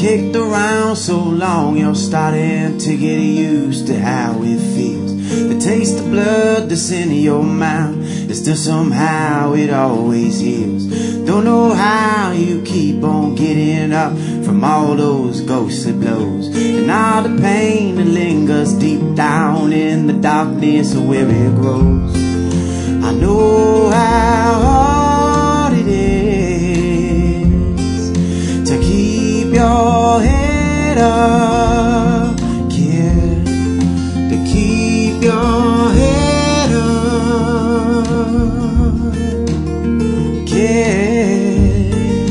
kicked around so long, you're starting to get used to how it feels. The taste of blood that's in your mouth is still somehow it always heals. Don't know how you keep on getting up from all those ghostly blows, and all the pain that lingers deep down in the darkness of where it grows. I know how hard it is to keep your head up, kid, to keep your head up, kid.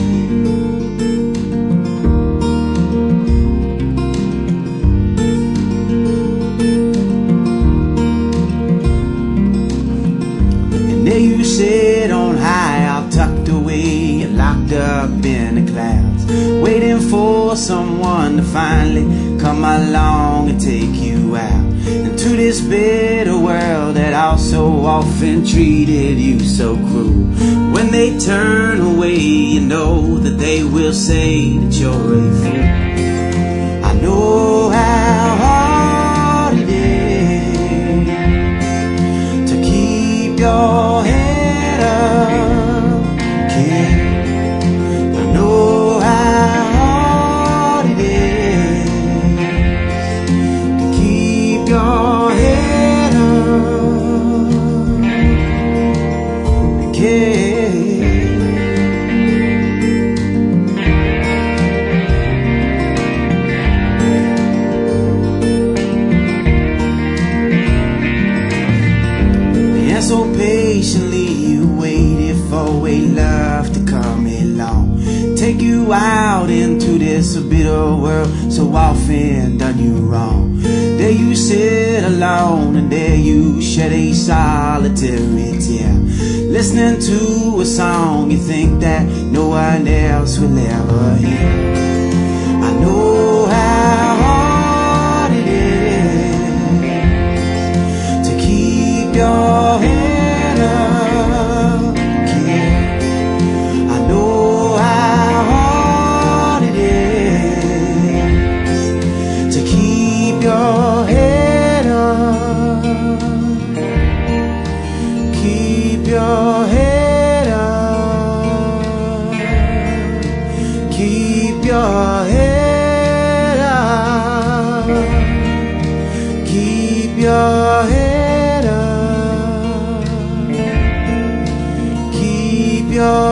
And there you sit on high, all tucked away and locked up in the clouds, waiting for someone to finally come along and take you out into this bitter world that also often treated you so cruel. When they turn away, you know that they will say that you're a fool. I know how hard it is to keep your head up, kid. I know how hard it is to keep your head up, kid. So patiently you waited for a love to come along, take you out into this bitter world so often done you wrong. There you sit alone and there you shed a solitary tear, listening to a song you think that no one else will ever hear. I know how hard it is to keep your head up, kid. I know how hard it is to keep your head up, keep your head up, keep your head up, keep your head up, keep your